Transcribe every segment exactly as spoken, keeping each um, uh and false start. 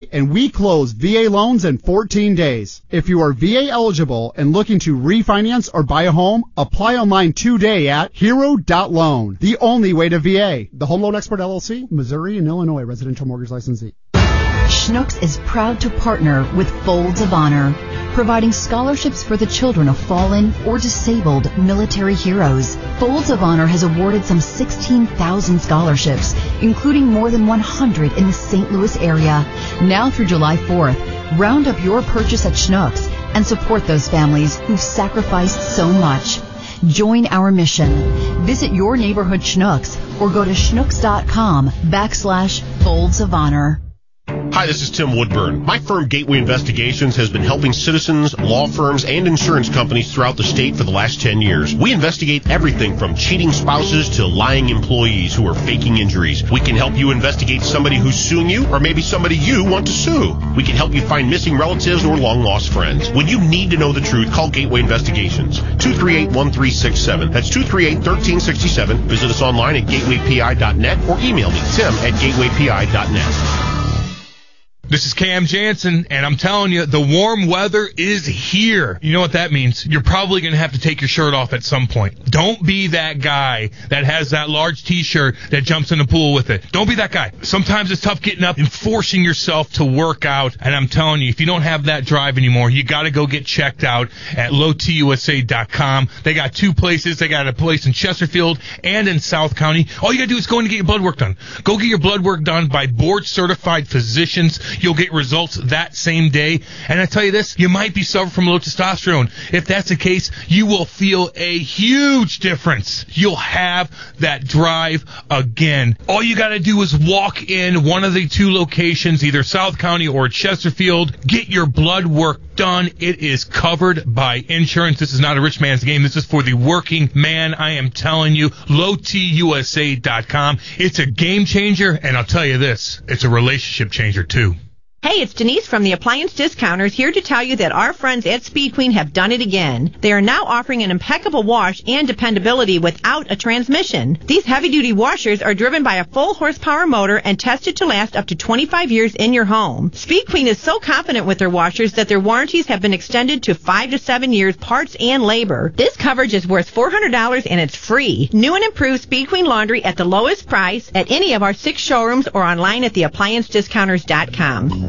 and we close V A loans in fourteen days. If you are V A eligible and looking to refinance or buy a home, apply online today at hero dot loan. The only way to V A. The Home Loan Expert L L C, Missouri and Illinois residential mortgage licensee. Schnucks is proud to partner with Folds of Honor, providing scholarships for the children of fallen or disabled military heroes. Folds of Honor has awarded some sixteen thousand scholarships, including more than one hundred in the Saint Louis area. Now through July fourth, round up your purchase at Schnucks and support those families who've sacrificed so much. Join our mission. Visit your neighborhood Schnucks or go to schnucks.com backslash Folds of Honor. Hi, this is Tim Woodburn. My firm, Gateway Investigations, has been helping citizens, law firms, and insurance companies throughout the state for the last ten years. We investigate everything from cheating spouses to lying employees who are faking injuries. We can help you investigate somebody who's suing you or maybe somebody you want to sue. We can help you find missing relatives or long-lost friends. When you need to know the truth, call Gateway Investigations. two three eight, one three six seven. That's two three eight, one three six seven. Visit us online at gateway p i dot net or email me, tim at gateway p i dot net. This is Cam Jansen, and I'm telling you, the warm weather is here. You know what that means? You're probably going to have to take your shirt off at some point. Don't be that guy that has that large T-shirt that jumps in the pool with it. Don't be that guy. Sometimes it's tough getting up and forcing yourself to work out, and I'm telling you, if you don't have that drive anymore, you got to go get checked out at low t u s a dot com. They got two places. They got a place in Chesterfield and in South County. All you got to do is go in and get your blood work done. Go get your blood work done by board-certified physicians. You'll get results that same day. And I tell you this, you might be suffering from low testosterone. If that's the case, you will feel a huge difference. You'll have that drive again. All you got to do is walk in one of the two locations, either South County or Chesterfield. Get your blood work done. It is covered by insurance. This is not a rich man's game. This is for the working man. I am telling you, low t u s a dot com. It's a game changer, and I'll tell you this, it's a relationship changer too. Hey, it's Denise from the Appliance Discounters here to tell you that our friends at Speed Queen have done it again. They are now offering an impeccable wash and dependability without a transmission. These heavy-duty washers are driven by a full horsepower motor and tested to last up to twenty-five years in your home. Speed Queen is so confident with their washers that their warranties have been extended to five to seven years, parts and labor. This coverage is worth four hundred dollars and it's free. New and improved Speed Queen laundry at the lowest price at any of our six showrooms or online at the appliance discounters dot com.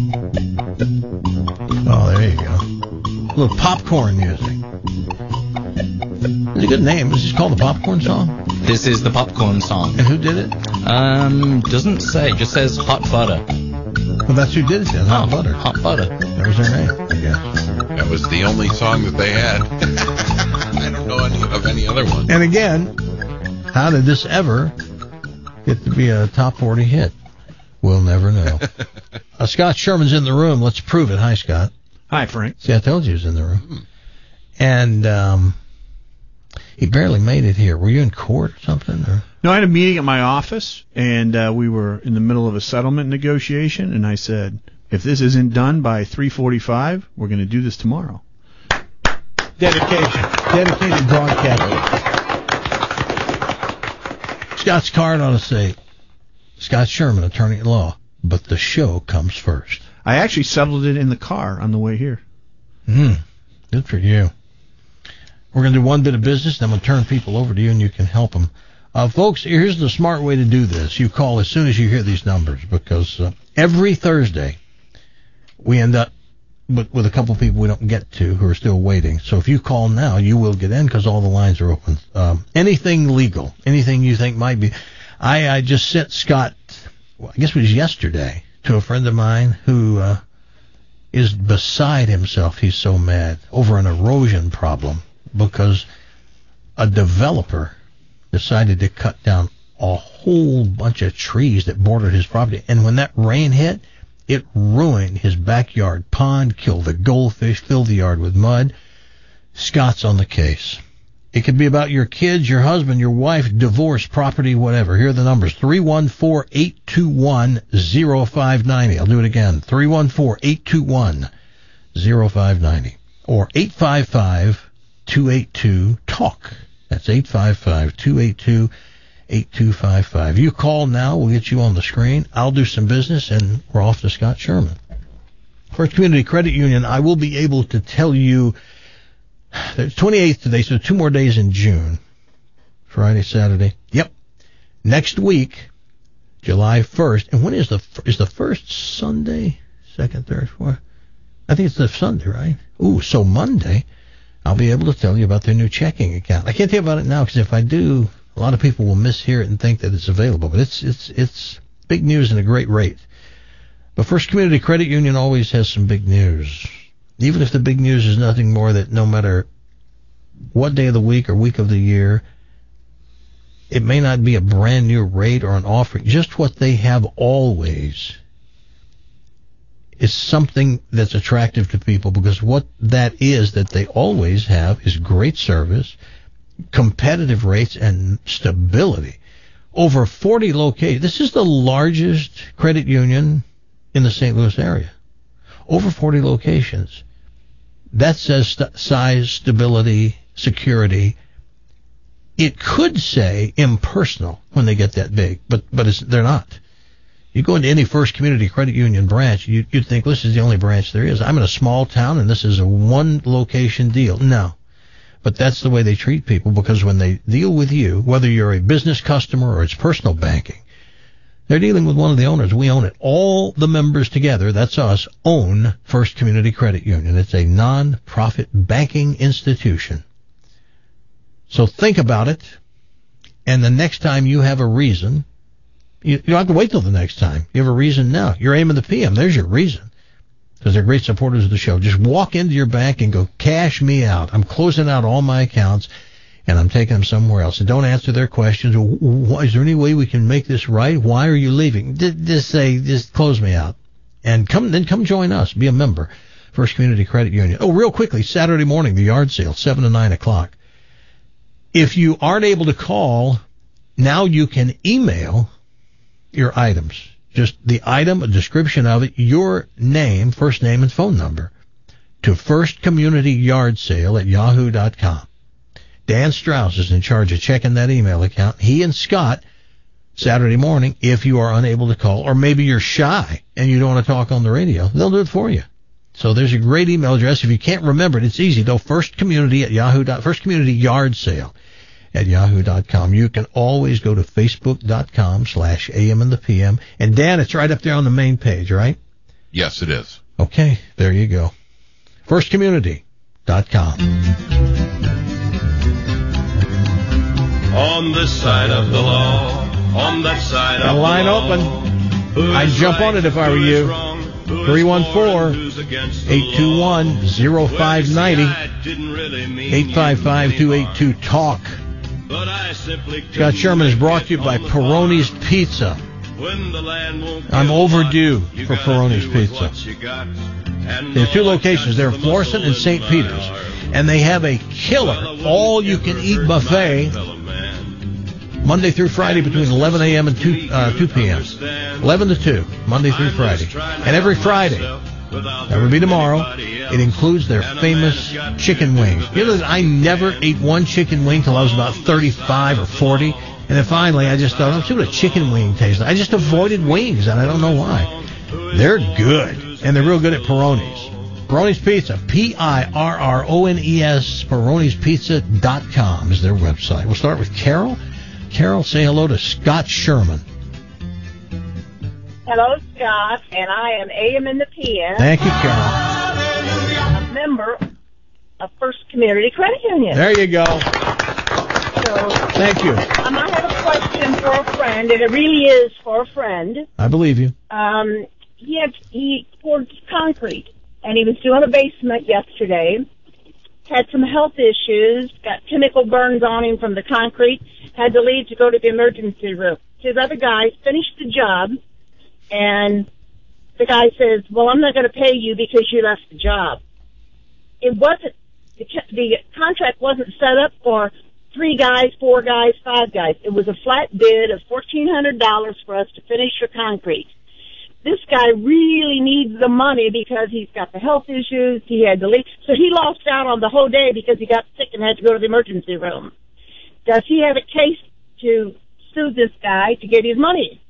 Oh, there you go. A little popcorn music. It's a good name. Is this called the Popcorn Song? This is the Popcorn Song. And who did it? Um, doesn't say. Just says Hot Butter. Well, that's who did it then. Hot oh, Butter. Hot Butter. That was their name, I guess. That was the only song that they had. I don't know any of any other one. And again, how did this ever get to be a top forty hit? We'll never know. uh, Scott Sherman's in the room. Let's prove it. Hi, Scott. Hi, Frank. See, I told you he was in the room. Mm. And um, he barely made it here. Were you in court or something? Or? No, I had a meeting at my office, and uh, we were in the middle of a settlement negotiation, and I said, if this isn't done by three forty-five, we're going to do this tomorrow. Dedication. Dedicated broadcasting. Scott's card ought to say, Scott Sherman, attorney at law, but the show comes first. I actually settled it in the car on the way here. Hmm. Good for you. We're going to do one bit of business, then we'll turn people over to you, and you can help them. Uh, folks, here's the smart way to do this. You call as soon as you hear these numbers, because uh, every Thursday we end up with, with a couple people we don't get to who are still waiting. So if you call now, you will get in because all the lines are open. Um, anything legal, anything you think might be... I, I just sent Scott, well, I guess it was yesterday, to a friend of mine who uh, is beside himself. He's so mad over an erosion problem because a developer decided to cut down a whole bunch of trees that bordered his property. And when that rain hit, it ruined his backyard pond, killed the goldfish, filled the yard with mud. Scott's on the case. It could be about your kids, your husband, your wife, divorce, property, whatever. Here are the numbers. three one four, eight two one, zero five nine zero. I'll do it again. three one four, eight two one, zero five nine zero. Or eight five five, two eight two, TALK. That's eight five five, two eight two, eight two five five. You call now, we'll get you on the screen. I'll do some business, and we're off to Scott Sherman. First Community Credit Union, I will be able to tell you, there's twenty-eighth today, so two more days in June. Friday, Saturday. Yep. Next week, July first. And when is the is the first Sunday? Second, third, fourth? I think it's the Sunday, right? Ooh, so Monday, I'll be able to tell you about their new checking account. I can't tell you about it now because if I do, a lot of people will mishear it and think that it's available. But it's it's it's big news and a great rate. But First Community Credit Union always has some big news. Even if the big news is nothing more that no matter what day of the week or week of the year, it may not be a brand new rate or an offering. Just what they have always is something that's attractive to people, because what that is that they always have is great service, competitive rates, and stability. Over forty locations. This is the largest credit union in the Saint Louis area. Over forty locations. That says st- size, stability, security. It could say impersonal when they get that big, but but it's, they're not. You go into any First Community Credit Union branch, you, you'd think, well, this is the only branch there is. I'm in a small town, and this is a one-location deal. No. But that's the way they treat people, because when they deal with you, whether you're a business customer or it's personal banking, they're dealing with one of the owners. We own it. All the members together, that's us, own First Community Credit Union. It's a non-profit banking institution. So think about it, and the next time you have a reason, you, you don't have to wait till the next time. You have a reason now. You're A M in the P M. There's your reason, because they're great supporters of the show. Just walk into your bank and go, cash me out. I'm closing out all my accounts, and I'm taking them somewhere else. And don't answer their questions. Is there any way we can make this right? Why are you leaving? Just say, just close me out. And come, then come join us. Be a member. First Community Credit Union. Oh, real quickly, Saturday morning, the yard sale, seven to nine o'clock. If you aren't able to call, now you can email your items. Just the item, a description of it, your name, first name, and phone number to First Community Yard Sale at yahoo dot com. Dan Strauss is in charge of checking that email account. He and Scott, Saturday morning, if you are unable to call, or maybe you're shy and you don't want to talk on the radio, they'll do it for you. So there's a great email address. If you can't remember it, it's easy, though. First Community at Yahoo. First Community Yard Sale at yahoo dot com. You can always go to facebook dot com slash A M in the P M. And Dan, it's right up there on the main page, right? Yes, it is. Okay, there you go. first community dot com. On this side of the law, on that side Got of a line the law, open. I'd jump on it if I were you. three one four, eight two one, zero five nine zero, eight five five, two eight two, talk. Scott Sherman is brought to you by Peroni's Pizza. I'm overdue for Peroni's Pizza. They have two locations. They're Florissant and Saint Peter's. And they have a killer all-you-can-eat buffet Monday through Friday between eleven a.m. and two, uh, two p.m. eleven to two, Monday through Friday. And every Friday, that would be tomorrow, it includes their famous chicken wings. You know, I never ate one chicken wing till I was about thirty-five or forty. And then finally, I just thought, let's see what a chicken wing tastes like. I just avoided wings, and I don't know why. They're good, and they're real good at Peroni's. Peroni's Pizza, P I R R O N E S, Peronis Pizza dot com is their website. We'll start with Carol. Carol, say hello to Scott Sherman. Hello, Scott, and I am A M in the P M. Thank you, Carol. A member of First Community Credit Union. There you go. So, thank you. Um, I have a question for a friend, and it really is for a friend. I believe you. Um, he had he poured concrete, and he was doing a basement yesterday. Had some health issues, got chemical burns on him from the concrete, had to leave to go to the emergency room. His other guys finished the job, and the guy says, well, I'm not going to pay you because you left the job. It wasn't, the, the contract wasn't set up for three guys, four guys, five guys. It was a flat bid of fourteen hundred dollars for us to finish your concrete. This guy really needs the money because he's got the health issues, he had to leave. So he lost out on the whole day because he got sick and had to go to the emergency room. Does he have a case to sue this guy to get his money.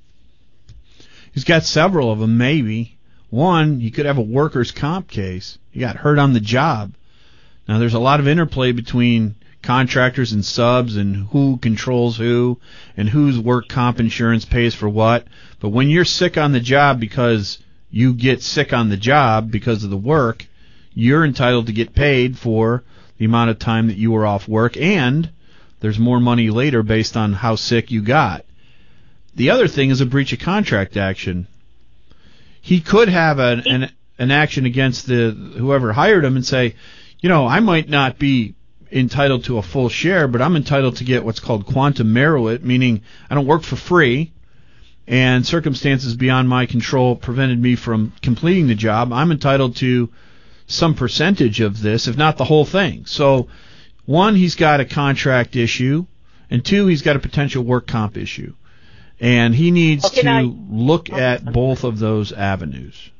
He's got several of them, maybe. One, you could have a workers' comp case. You got hurt on the job. Now, there's a lot of interplay between contractors and subs and who controls who and whose work comp insurance pays for what. But when you're sick on the job because you get sick on the job because of the work, you're entitled to get paid for the amount of time that you were off work, and there's more money later based on how sick you got. The other thing is a breach of contract action. He could have an, an, an action against the whoever hired him and say, you know, I might not be entitled to a full share, but I'm entitled to get what's called quantum meruit, meaning I don't work for free, and circumstances beyond my control prevented me from completing the job. I'm entitled to some percentage of this, if not the whole thing. So, one, he's got a contract issue, and two, he's got a potential work comp issue. And he needs okay, to now, look at both of those avenues.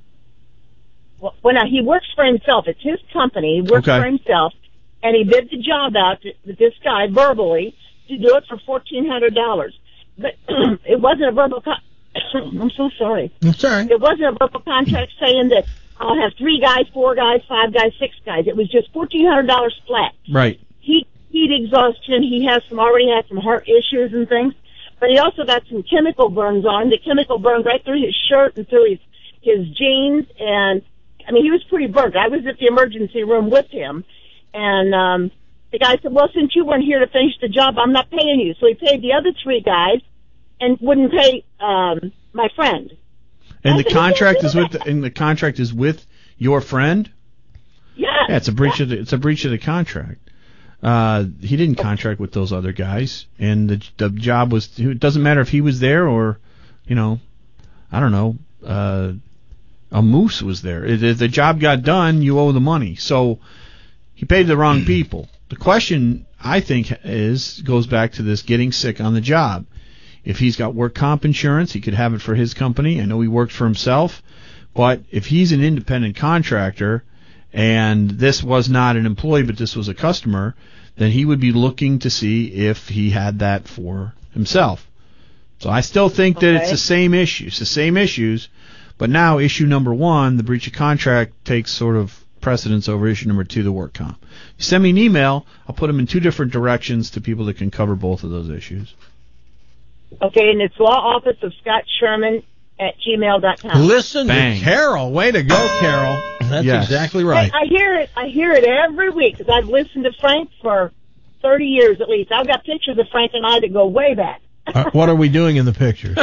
Well, now, he works for himself. It's his company. He works Okay. for himself. And he bid the job out to, to this guy verbally to do it for fourteen hundred dollars. But it wasn't a verbal con- I'm so sorry. I'm sorry. It wasn't a verbal contract saying that I'll have three guys, four guys, five guys, six guys. It was just fourteen hundred dollars flat. Right. He heat exhaustion. He has some already had some heart issues and things. But he also got some chemical burns on. The chemical burned right through his shirt and through his his jeans. And, I mean, he was pretty burnt. I was at the emergency room with him. And um, the guy said, well, since you weren't here to finish the job, I'm not paying you. So he paid the other three guys and wouldn't pay um, my friend. And I the said, contract "You is can't with do the, and the contract is with your friend? Yeah. Yeah, it's a breach of the, it's a breach of the contract. Uh, he didn't contract with those other guys, and the the job was. It doesn't matter if he was there or, you know, I don't know, uh, a moose was there. If if the job got done, you owe the money. So he paid the wrong people. The question, I think, is goes back to this getting sick on the job. If he's got work comp insurance, he could have it for his company. I know he worked for himself, but if he's an independent contractor and this was not an employee but this was a customer, then he would be looking to see if he had that for himself. So I still think that Okay. it's the same issue. It's the same issues, but now issue number one, the breach of contract, takes sort of precedence over issue number two, the work comp. You send me an email, I'll put them in two different directions to people that can cover both of those issues. Okay, and it's law office of Scott Sherman at gmail dot com. Listen Bang. to Carol. Way to go, Carol. That's Yes. exactly Hey, right. I hear it. I hear it every week because I've listened to Frank for thirty years at least. I've got pictures of Frank and I that go way back. Uh, what are we doing in the pictures?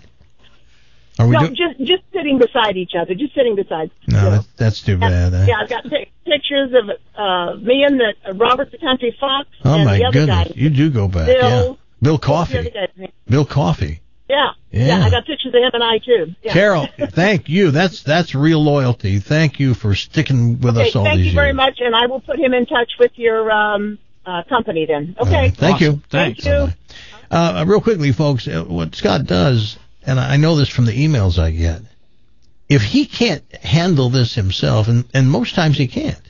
Are we No, do- just just sitting beside each other, just sitting beside. No, you know. that, that's too bad. eh? Yeah, I've got pic- pictures of uh, me and the uh, Robert the Country Fox Oh and my the other goodness, guy. you do go back. Bill, yeah, Bill what's the other Coffey. guy's name? Bill Coffey. Yeah. Yeah. yeah, I got pictures of him and I too. Yeah. Carol, thank you. That's that's real loyalty. Thank you for sticking with Okay, us all thank these you very years. much, and I will put him in touch with your um, uh, company then. Okay. Uh, thank Awesome. you. Thank you. Uh, real quickly, folks, uh, what Scott does, and I know this from the emails I get, if he can't handle this himself, and, and most times he can't,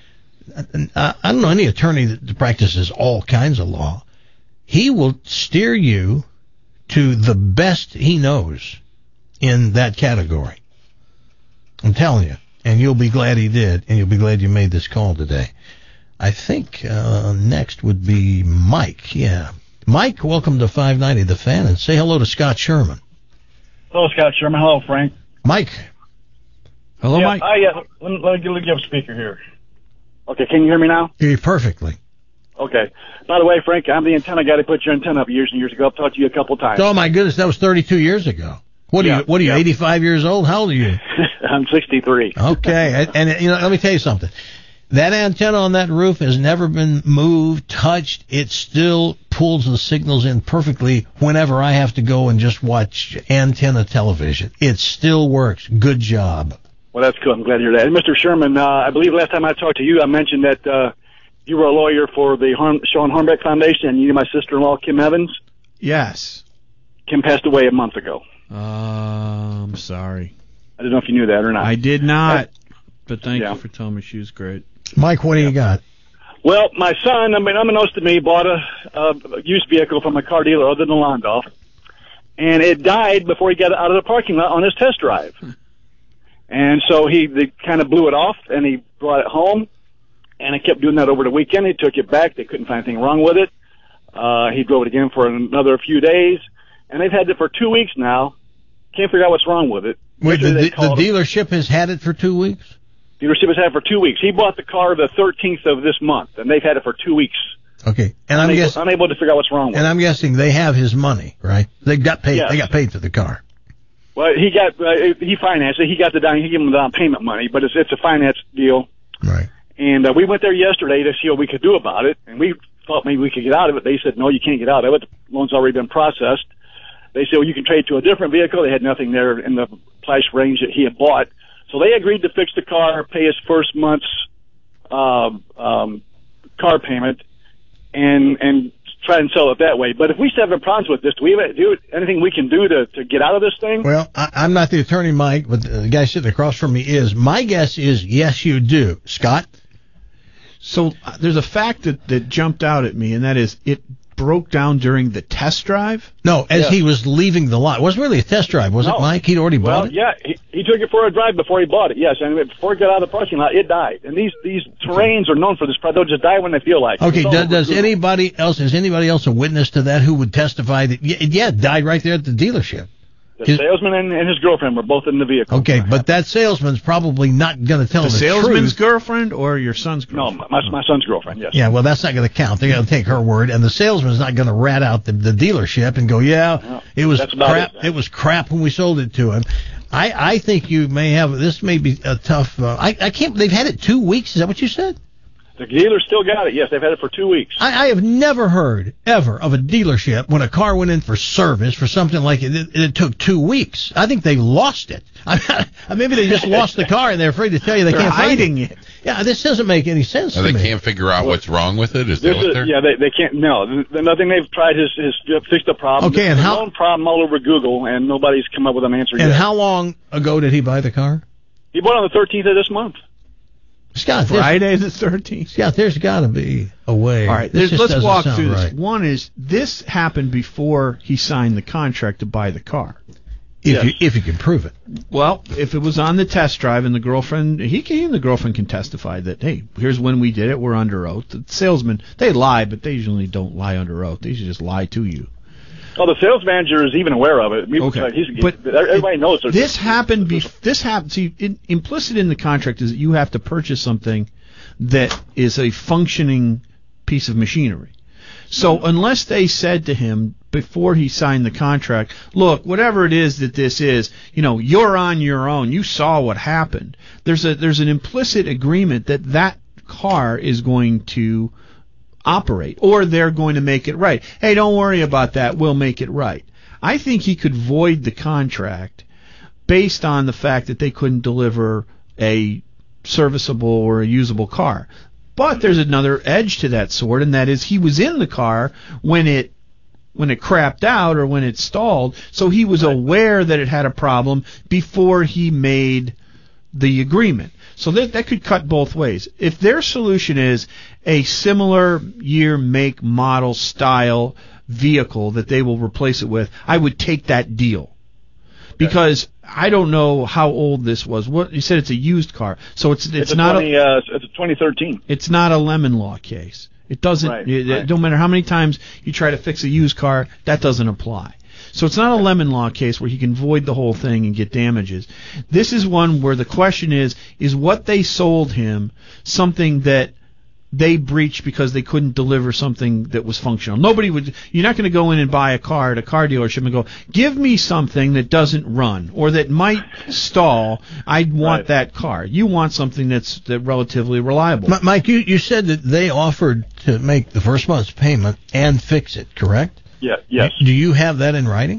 uh, I don't know any attorney that practices all kinds of law, he will steer you to the best he knows in that category. I'm telling you. And you'll be glad he did, and you'll be glad you made this call today. I think uh, next would be Mike. Yeah. Mike, welcome to five ninety The Fan, and say hello to Scott Sherman. Hello, Scott Sherman. Hello, Frank. Mike. Hello, yeah, Mike. I, uh, let, me, let, me, let me give a speaker here. Okay, can you hear me now? Hear you perfectly. Okay. By the way, Frank, I'm the antenna guy that put your antenna up years and years ago. I've talked to you a couple times. Oh, my goodness, that was thirty-two years ago. What are Yeah, you, what are you, yeah. eighty-five years old? How old are you? I'm sixty-three. Okay, and, and, you know, let me tell you something. That antenna on that roof has never been moved, touched. It still pulls the signals in perfectly whenever I have to go and just watch antenna television. It still works. Good job. Well, that's cool. I'm glad to hear that. And Mister Sherman, uh, I believe last time I talked to you, I mentioned that uh, you were a lawyer for the Harm, Sean Hornbeck Foundation, and you knew my sister-in-law, Kim Evans. Yes. Kim passed away a month ago. Uh, I'm sorry. I don't know if you knew that or not. I did not, but thank Yeah. you for telling me she was great. Mike, what do you got? Well, my son, I mean, unbeknownst to me, bought a, a used vehicle from a car dealer other than Londoff, and it died before he got out of the parking lot on his test drive. And so he they kind of blew it off, and he brought it home, and he kept doing that over the weekend. He took it back. They couldn't find anything wrong with it. Uh, he drove it again for another few days, and they've had it for two weeks now. Can't figure out what's wrong with it. Wait, the, the, the dealership has had it for two weeks? Dealership has had it for two weeks. He bought the car the thirteenth of this month, and they've had it for two weeks. Okay, and unable, I'm guessing unable to figure out what's wrong with and it. And I'm guessing they have his money, right? They got paid. Yes. They got paid for the car. Well, he got uh, he financed it. He got the down. He gave him the down payment money, but it's it's a finance deal. Right. And uh, we went there yesterday to see what we could do about it, and we thought maybe we could get out of it. They said no, you can't get out of it. The loan's already been processed. They said, well, you can trade to a different vehicle. They had nothing there in the price range that he had bought. So they agreed to fix the car, pay his first month's um, um, car payment, and and try and sell it that way. But if we still have problems with this, do we have do anything we can do to, to get out of this thing? Well, I, I'm not the attorney, Mike, but the guy sitting across from me is. My guess is yes, you do. Scott? So uh, there's a fact that, that jumped out at me, and that is it broke down during the test drive? No, as Yeah. he was leaving the lot. It wasn't really a test drive, was No. it, Mike? He'd already Well, bought it? yeah, he, he took it for a drive before he bought it. Yes, and before it got out of the parking lot, it died. And these these terrains are known for this. They'll just die when they feel like it. Okay, It's all does, over does Google. anybody else, is anybody else a witness to that who would testify that, yeah, yeah it died right there at the dealership? The His- salesman and, and his girlfriend were both in the vehicle. Okay, but that salesman's probably not going to tell The the, salesman's truth. girlfriend or your son's No, girlfriend? my, my son's girlfriend, yes. Yeah, well, that's not going to count. They're going to take her word, and the salesman's not going to rat out the, the dealership and go, yeah, No, it was that's about crap. it. It was crap when we sold it to him. I, I think you may have, this may be a tough, uh, I, I can't, they've had it two weeks. Is that what you said? The dealer still got it. Yes, they've had it for two weeks. I, I have never heard, ever, of a dealership when a car went in for service for something like it, it, it took two weeks. I think they lost it. I, maybe they just lost the car and they're afraid to tell you they They're can't hiding find it. Yeah, this doesn't make any sense Or to they me. can't figure out what's wrong with it? Is that This what is, they're... yeah, they, they can't. No, th- nothing they've tried has, has fixed the problem. Okay, and There's how- a known problem all over Google, and nobody's come up with an answer And yet. how long ago did he buy the car? He bought it on the thirteenth of this month. Scott, there's, Friday the thirteenth. Scott, there's got to be a way. All right, This there's- just let's doesn't walk sound through right. this. One is this happened before he signed the contract to buy the car. If Yes. you if you can prove it. Well, if it was on the test drive and the girlfriend, he can, the girlfriend can testify that, hey, here's when we did it. We're under oath. The salesman, they lie, but they usually don't lie under oath. They usually just lie to you. Oh, the sales manager is even aware of it. Okay. He's, But everybody knows there's- This happened. Bef- this happened. See, in, implicit in the contract is that you have to purchase something that is a functioning piece of machinery. So unless they said to him before he signed the contract, look, whatever it is that this is, you know, you're on your own. You saw what happened. There's a there's an implicit agreement that that car is going to operate, or they're going to make it right. Hey, don't worry about that. We'll make it right. I think he could void the contract based on the fact that they couldn't deliver a serviceable or a usable car. But there's another edge to that sword, and that is he was in the car when it when it crapped out or when it stalled, so he was aware that it had a problem before he made the agreement. So that that could cut both ways. If their solution is a similar year, make, model, style vehicle that they will replace it with, I would take that deal. Because I don't know how old this was. What you said, it's a used car, so it's it's, It's, a not twenty, a, uh, it's a twenty thirteen. it's not a lemon law case. It doesn't. Right, it, right. No matter how many times you try to fix a used car, that doesn't apply. So it's not a lemon law case where he can void the whole thing and get damages. This is one where the question is: is what they sold him something that they breached because they couldn't deliver something that was functional? Nobody would. You're not going to go in and buy a car at a car dealership and go, "Give me something that doesn't run or that might stall. I want Right. that car." You want something that's that relatively reliable. M- Mike, you, you said that they offered to make the first month's payment and fix it, correct? Yeah, yes. Do you have that in writing?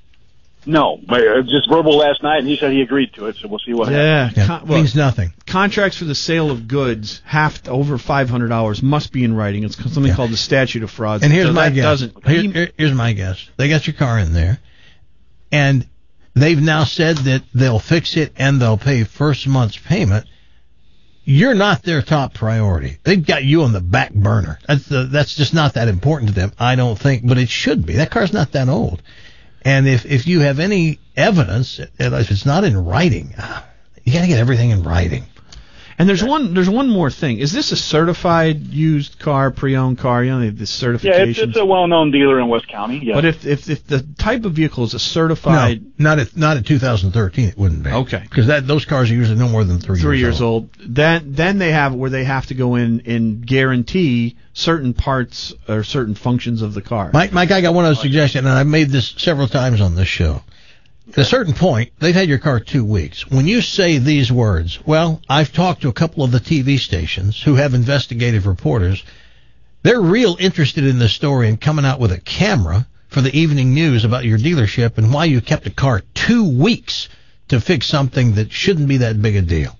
No, but it was just verbal last night, and he said he agreed to it, so we'll see what happens. Yeah, Yeah, con- well, means nothing. contracts for the sale of goods, half to over five hundred dollars, must be in writing. It's something Yeah. called the statute of frauds. And here's so my that guess. Doesn't, Here- he- here- here's my guess. They got your car in there, and they've now said that they'll fix it and they'll pay first month's payment. you're not their top priority. They've got you on the back burner. That's the, that's just not that important to them, I don't think, but it should be. That car's not that old. And if, if you have any evidence, if it's not in writing, you got to get everything in writing. And there's one there's one more thing. Is this a certified used car, pre-owned car? You know, they have this certification. Yeah, it's, it's a well-known dealer in West County. Yeah. But if, if if the type of vehicle is a certified, no, not at not at two thousand thirteen, it wouldn't be. Okay. Because that those cars are usually no more than three, three years, years old. old. Then then they have where they have to go in and guarantee certain parts or certain functions of the car. Mike, Mike, I got one other suggestion, and I've made this several times on this show. At a certain point, they've had your car two weeks. When you say these words, well, I've talked to a couple of the T V stations who have investigative reporters. They're real interested in this story and coming out with a camera for the evening news about your dealership and why you kept a car two weeks to fix something that shouldn't be that big a deal.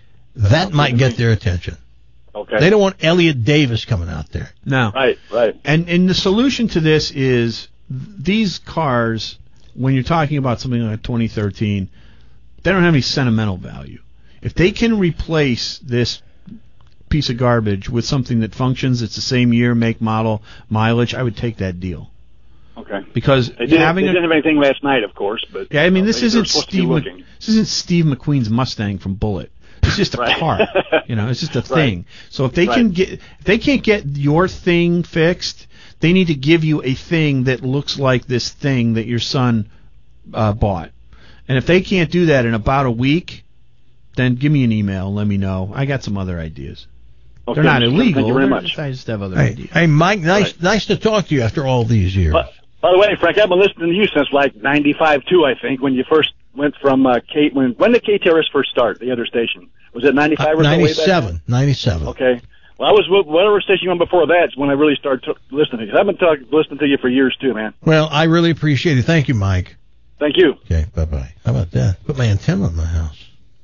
That might get their attention. Okay. They don't want Elliot Davis coming out there. No. Right, right. And and the solution to this is these cars, when you're talking about something like twenty thirteen, they don't have any sentimental value. If they can replace this piece of garbage with something that functions, it's the same year, make, model, mileage, I would take that deal. Okay. Because they didn't, having they a, didn't have anything last night, of course, but yeah, I mean, uh, this they, isn't Steve. Mc, this isn't Steve McQueen's Mustang from Bullitt. It's just a right. car, you know. It's just a thing. Right. So if they right. can get, if they can't get your thing fixed, they need to give you a thing that looks like this thing that your son uh, bought. And if they can't do that in about a week, then give me an email and let me know. I got some other ideas. Okay. They're not illegal. Thank you very They're much. Just, I just have other Hey, ideas. hey Mike, nice Right. nice to talk to you after all these years. But, by the way, Frank, I've been listening to you since like ninety-five too, I think, when you first went from uh, K. When when did K T R S first start? The other station was it ninety-five uh, or so? ninety-seven, ninety-seven. Okay. Well, I was whatever station you were on before that is when I really started t- listening to you. I've been talk- listening to you for years too, man. Well, I really appreciate it. Thank you, Mike. Thank you. Okay, bye-bye. How about that? Put my antenna in my house.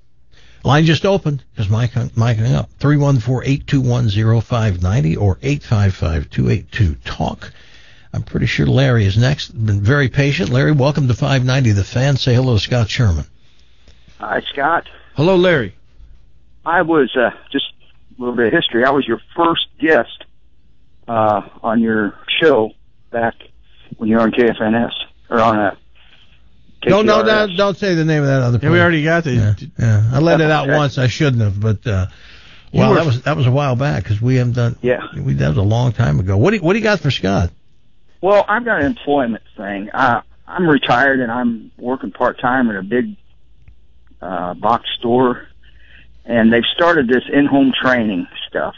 Line just opened because Mike Mike hung up. three one four, eight two one, zero five nine zero or eight five five, two eight two, talk. I'm pretty sure Larry is next. Been very patient. Larry, welcome to five ninety The Fan. Say hello to Scott Sherman. Hi, Scott. Hello, Larry. I was, uh, just a little bit of history. I was your first guest uh, on your show back when you were on K F N S, or on a K T R S. No, no, no, don't say the name of that other place. Yeah, we already got the. Yeah, yeah. I let it out Okay. once. I shouldn't have, but uh, well, were- that was that was a while back because we haven't done. Yeah. We, that was a long time ago. What do you, what do you got for Scott? Well, I've got an employment thing. Uh, I'm retired and I'm working part-time at a big uh, box store, and they've started this in-home training stuff.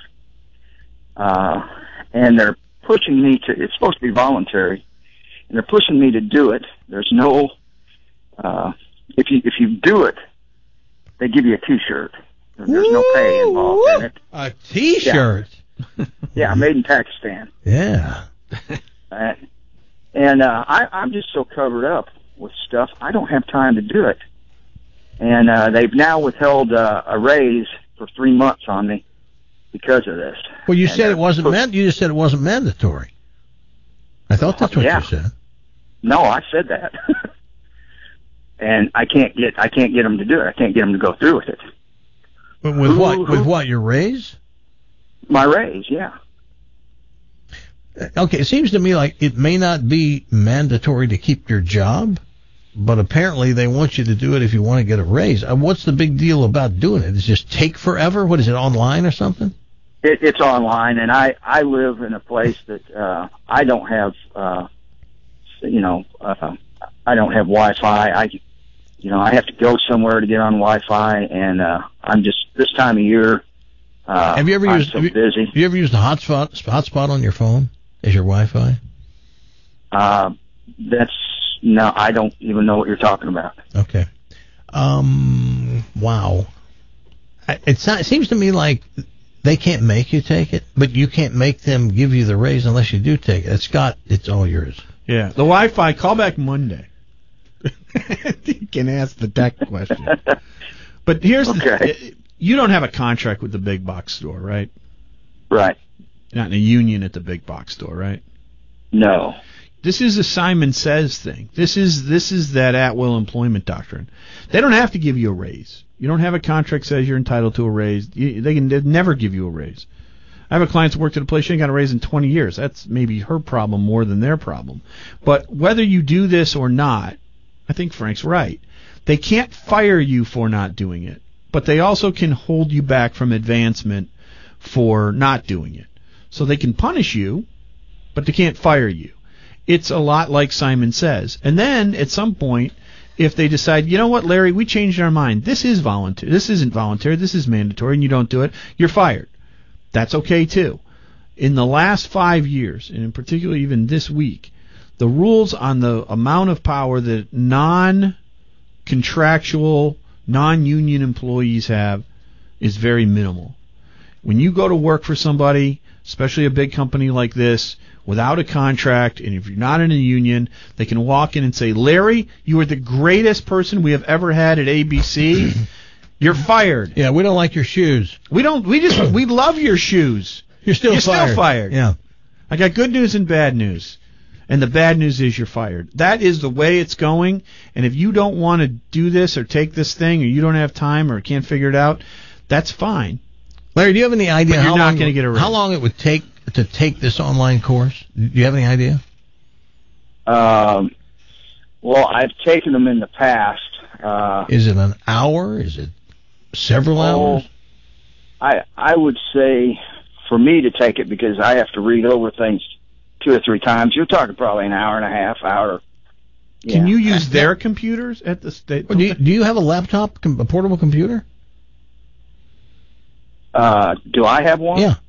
Uh, and they're pushing me to, it's supposed to be voluntary, and they're pushing me to do it. There's no, uh, if you, if you do it, they give you a t-shirt. There's no pay involved in it. A T-shirt. Yeah, yeah made in Pakistan. Yeah. Uh, and uh, I, I'm just so covered up with stuff, I don't have time to do it. And uh, they've now withheld uh, a raise for three months on me because of this. Well, you And, said uh, it wasn't push- meant. You just said it wasn't mandatory. I thought that's what Yeah. you said. No, I said that. And I can't get I can't get them to do it. I can't get them to go through with it. But with Who- what? who- With what? Your raise? My raise, yeah. Okay, it seems to me like it may not be mandatory to keep your job, but apparently they want you to do it if you want to get a raise. Uh, what's the big deal about doing it? Does it just take forever? What is it, online or something? It, it's online, and I I live in a place that uh, I don't have, uh, you know, uh, I don't have Wi-Fi. I, you know, I have to go somewhere to get on Wi-Fi, and uh, I'm just this time of year. Uh, have you ever I'm used? so have you, busy. have you ever used a hotspot hotspot on your phone as your Wi-Fi? Uh, that's no, I don't even know what you're talking about. Okay. Um. Wow. I- It's not, it seems to me like they can't make you take it, but you can't make them give you the raise unless you do take it. Scott, it's all yours. Yeah, the Wi-Fi. Call back Monday. You can ask the tech question. But here's Okay. the. You don't have a contract with the big box store, right? Right. You're not in a union at the big box store, right? No. This is a Simon Says thing. This is this is that at-will employment doctrine. They don't have to give you a raise. You don't have a contract that says you're entitled to a raise. You, they can they'd never give you a raise. I have a client that worked at a place, she ain't got a raise in twenty years. That's maybe her problem more than their problem. But whether you do this or not, I think Frank's right. They can't fire you for not doing it, but they also can hold you back from advancement for not doing it. So they can punish you, but they can't fire you. It's a lot like Simon Says. And then, at some point, if they decide, you know what, Larry, we changed our mind. This is voluntary. This isn't voluntary. This is mandatory, and you don't do it, you're fired. That's okay, too. In the last five years, and in particular even this week, the rules on the amount of power that non-contractual, non-union employees have is very minimal. When you go to work for somebody, especially a big company like this, without a contract, and if you're not in a union, they can walk in and say, Larry, you are the greatest person we have ever had at A B C. You're fired. Yeah, we don't like your shoes. We don't. We just we love your shoes. You're still you're fired. still fired. Yeah. I got good news and bad news. And the bad news is you're fired. That is the way it's going. And if you don't want to do this or take this thing, or you don't have time or can't figure it out, that's fine. Larry, do you have any idea But you're how not long going to get a raise. how long it would take to take this online course? Do you have any idea? Um, well, I've taken them in the past. Uh, Is it an hour? Is it several oh, hours? I I would say for me to take it, because I have to read over things two or three times, you're talking probably an hour and a half, hour. Yeah. Can you use their computers at the state? Well, do, you, do you have a laptop, a portable computer? Uh, do I have one? Yeah.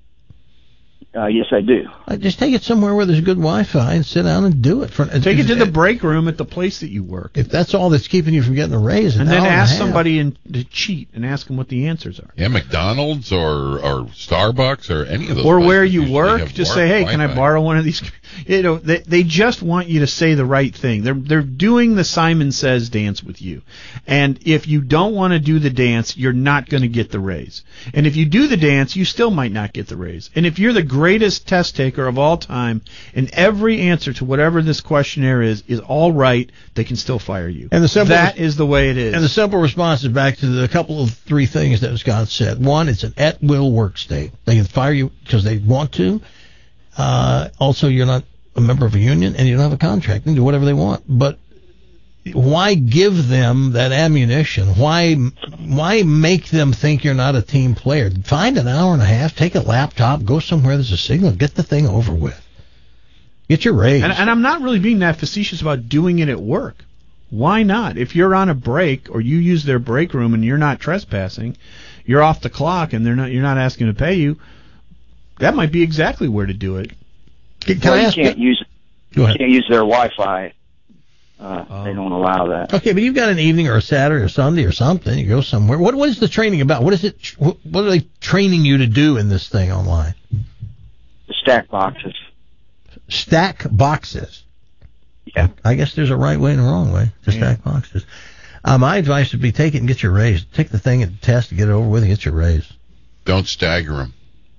Uh, yes, I do. Uh, just take it somewhere where there's good Wi-Fi and sit down and do it. For, Take it to the break room at the place that you work. If that's all that's keeping you from getting a raise, And an then hour ask and a half. somebody in, to cheat and ask them what the answers are. Yeah, McDonald's or or Starbucks or any of those. Or where places you usually work, have just war- say, hey, can I Wi-Fi. borrow one of these? You know, they, they just want you to say the right thing. They're they're doing the Simon Says dance with you. And if you don't want to do the dance, you're not going to get the raise. And if you do the dance, you still might not get the raise. And if you're the greatest test taker of all time, and every answer to whatever this questionnaire is is all right, they can still fire you. And the simple that is the way it is. And the simple response is back to the couple of three things that Scott said. One, it's an at-will work state. They can fire you because they want to. Uh, also, you're not a member of a union, and you don't have a contract. They can do whatever they want. But why give them that ammunition? Why why make them think you're not a team player? Find an hour and a half, take a laptop, go somewhere there's a signal, get the thing over with. Get your raise. And, and I'm not really being that facetious about doing it at work. Why not? If you're on a break or you use their break room and you're not trespassing, you're off the clock and they're not you're not asking to pay you, that might be exactly where to do it. Can, well, I you ask can't you? use Go you ahead. can't use their Wi-Fi. Uh, Oh. They don't allow that. Okay, but you've got an evening or a Saturday or Sunday or something. You go somewhere. What what is the training about? What is it? What what are they training you to do in this thing online? The stack boxes. Stack boxes. Yeah. I guess there's a right way and a wrong way to stack boxes. Uh, my advice would be take it and get your raise. Take the thing and test and get it over with and get your raise. Don't stagger them.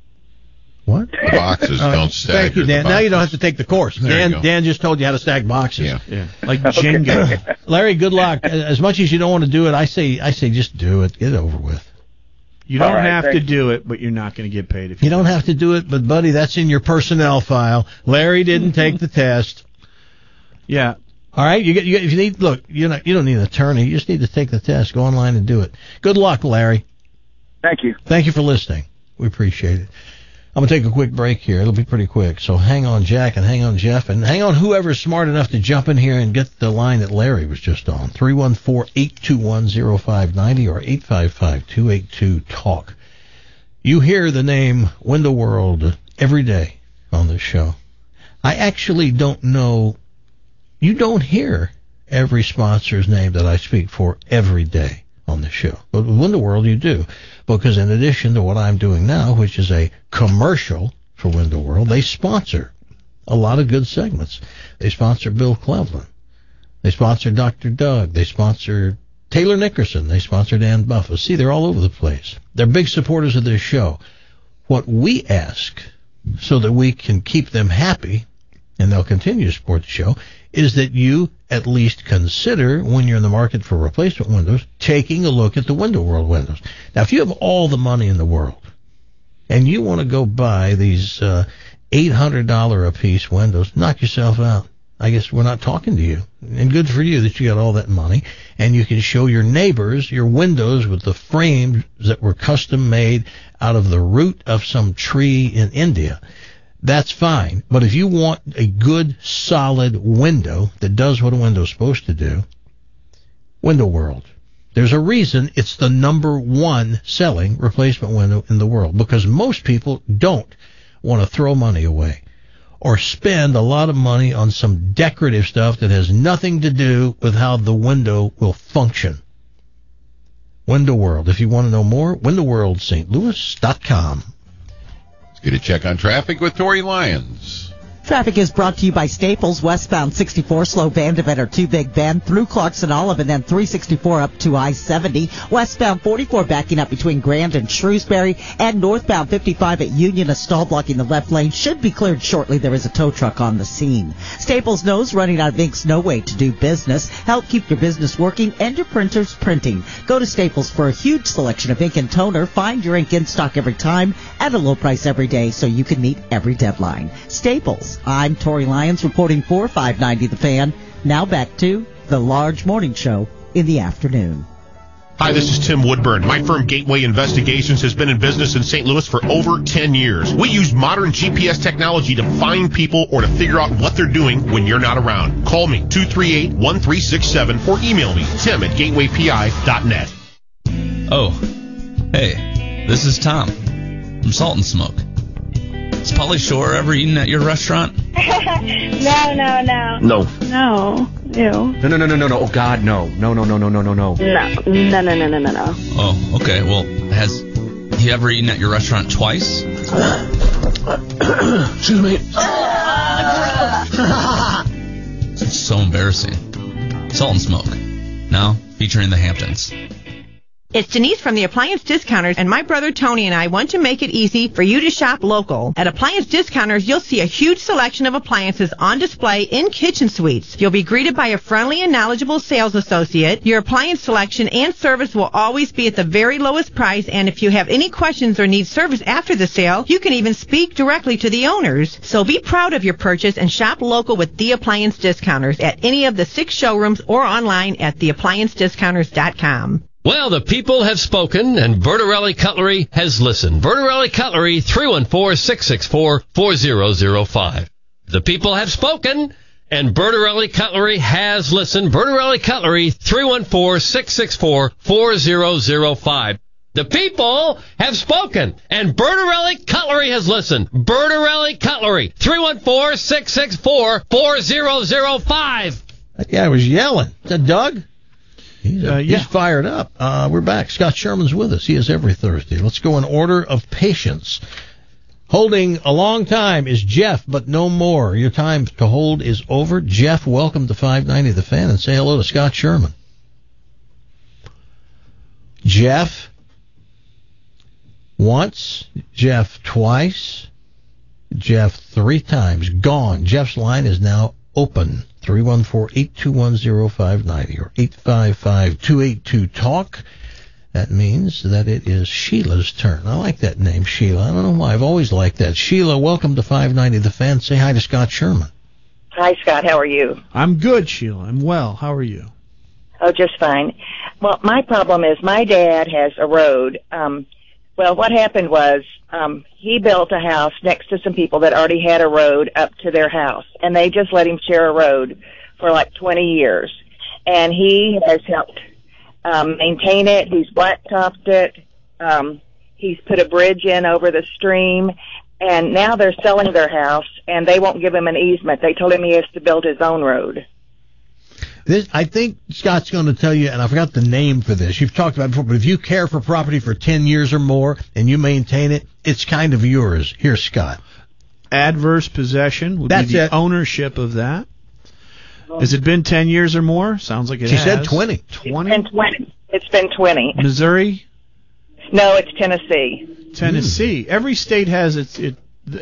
What? The boxes Uh, don't stagger. Thank you, the Dan. Now you don't have boxes. to take the course. There you Dan go. Dan just told you how to stack boxes. Yeah. Yeah, like Jenga. Larry, good luck. As much as you don't want to do it, I say I say just do it. Get it over with. You don't All right, have to thank do it, but you're not going to get paid if you You don't have to do it, but buddy, that's in your personnel file. Larry didn't take the test. Yeah. All right, you get you get, if you need look, you not you don't need an attorney. You just need to take the test. Go online and do it. Good luck, Larry. Thank you. Thank you for listening. We appreciate it. I'm going to take a quick break here. It'll be pretty quick. So hang on, Jack, and hang on, Jeff, and hang on whoever's smart enough to jump in here and get the line that Larry was just on. three one four, eight two one, zero five nine zero or eight five five, two eight two, talk. You hear the name Window World every day on this show. I actually don't know. You don't hear every sponsor's name that I speak for every day on the show. But with Window World, you do. Because in addition to what I'm doing now, which is a commercial for Window World, they sponsor a lot of good segments. They sponsor Bill Cleveland. They sponsor Doctor Doug. They sponsor Taylor Nickerson. They sponsor Dan Buffa. See, they're all over the place. They're big supporters of this show. What we ask, so that we can keep them happy, and they'll continue to support the show, is that you at least consider, when you're in the market for replacement windows, taking a look at the Window World windows. Now, if you have all the money in the world and you want to go buy these uh, eight hundred dollars a piece windows, knock yourself out. I guess we're not talking to you. And good for you that you got all that money, and you can show your neighbors your windows with the frames that were custom made out of the root of some tree in India. That's fine. But if you want a good, solid window that does what a window's supposed to do, Window World. There's a reason it's the number one selling replacement window in the world, because most people don't want to throw money away or spend a lot of money on some decorative stuff that has nothing to do with how the window will function. Window World. If you want to know more, window world st louis dot com. Let's get a check on traffic with Tori Lyons. Traffic is brought to you by Staples. Westbound sixty-four, slow Van Deventer to Big Bend through Clarkson Olive, and then three sixty-four up to I seventy. Westbound forty-four backing up between Grand and Shrewsbury, and northbound fifty-five at Union, a stall blocking the left lane, should be cleared shortly. There is a tow truck on the scene. Staples knows running out of ink's no way to do business. Help keep your business working and your printers printing. Go to Staples for a huge selection of ink and toner. Find your ink in stock every time at a low price every day so you can meet every deadline. Staples. I'm Tori Lyons reporting for five ninety The Fan. Now back to the Large Morning Show in the afternoon. Hi, this is Tim Woodburn. My firm Gateway Investigations has been in business in Saint Louis for over ten years. We use modern G P S technology to find people or to figure out what they're doing when you're not around. Call me, two three eight, one three six seven, or email me, tim at gateway p i dot net. Oh, hey, this is Tom from Salt and Smoke. Is Pauly Shore ever eaten at your restaurant? no, no, no. No. No. Ew. No, no, no, no, no, no. Oh, God, no. No, no, no, no, no, no, no. No. No, no, no, no, no, no. Oh, okay. Well, has he ever eaten at your restaurant twice? Excuse me. It's so embarrassing. Salt and Smoke. Now featuring the Hamptons. It's Denise from the Appliance Discounters, and my brother Tony and I want to make it easy for you to shop local. At Appliance Discounters, you'll see a huge selection of appliances on display in kitchen suites. You'll be greeted by a friendly and knowledgeable sales associate. Your appliance selection and service will always be at the very lowest price, and if you have any questions or need service after the sale, you can even speak directly to the owners. So be proud of your purchase and shop local with the Appliance Discounters at any of the six showrooms or online at the appliance discounters dot com. Well, the people have spoken, and Bertarelli Cutlery has listened. Bertarelli Cutlery, three one four, six six four, four zero zero five. The people have spoken, and Bertarelli Cutlery has listened. Bertarelli Cutlery, three one four, six six four, four zero zero five. The people have spoken, and Bertarelli Cutlery has listened. Bertarelli Cutlery, three one four, six six four, four zero zero five. That guy was yelling. Is that Doug? He's, uh, yeah. he's fired up. Uh, we're back. Scott Sherman's with us. He is every Thursday. Let's go in order of patience. Holding a long time is Jeff, but no more. Your time to hold is over. Jeff, welcome to five ninety The Fan, and say hello to Scott Sherman. Jeff once, Jeff twice, Jeff three times. Gone. Jeff's line is now open. three one four, eight two one, zero five nine zero or eight five five, two eight two, talk. That means that it is Sheila's turn. I like that name, Sheila. I don't know why. I've always liked that. Sheila, welcome to five ninety The Fan. Say hi to Scott Sherman. Hi, Scott. How are you? I'm good, Sheila. I'm well. How are you? Oh, just fine. Well, my problem is my dad has a road. Um, well, what happened was um, he built a house next to some people that already had a road up to their house, and they just let him share a road for like twenty years. And he has helped um, maintain it. He's blacktopped it. Um, he's put a bridge in over the stream, and now they're selling their house, and they won't give him an easement. They told him he has to build his own road. This, I think Scott's going to tell you, and I forgot the name for this. You've talked about it before, but if you care for property for ten years or more and you maintain it, it's kind of yours. Here's Scott. Adverse possession would That's be the it. ownership of that. Has it been ten years or more? Sounds like it she has. She said twenty. twenty? It's been twenty. It's been twenty. Missouri? No, it's Tennessee. Tennessee. Mm. Every state has its it, a